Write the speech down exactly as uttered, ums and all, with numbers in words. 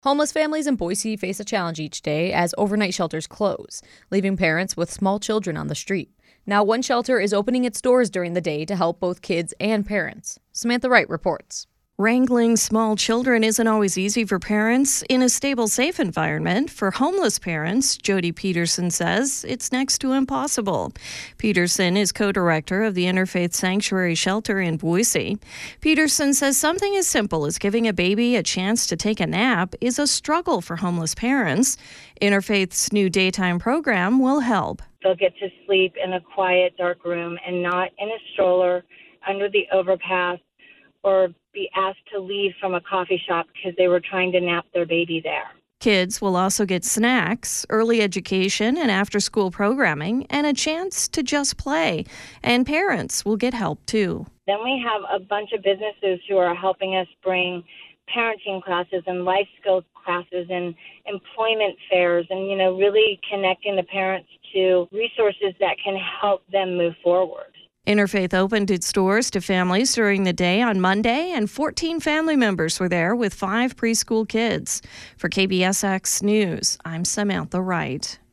Homeless families in Boise face a challenge each day as overnight shelters close, leaving parents with small children on the street. Now, one shelter is opening its doors during the day to help both kids and parents. Samantha Wright reports. Wrangling small children isn't always easy for parents in a stable, safe environment. For homeless parents, Jody Peterson says it's next to impossible. Peterson is co-director of the Interfaith Sanctuary Shelter in Boise. Peterson says something as simple as giving a baby a chance to take a nap is a struggle for homeless parents. Interfaith's new daytime program will help. They'll get to sleep in a quiet, dark room and not in a stroller under the overpass, or be asked to leave from a coffee shop because they were trying to nap their baby there. Kids will also get snacks, early education and after-school programming, and a chance to just play. And parents will get help, too. Then we have a bunch of businesses who are helping us bring parenting classes and life skills classes and employment fairs and, you know, really connecting the parents to resources that can help them move forward. Interfaith opened its doors to families during the day on Monday, and fourteen family members were there with five preschool kids. For K B S X News, I'm Samantha Wright.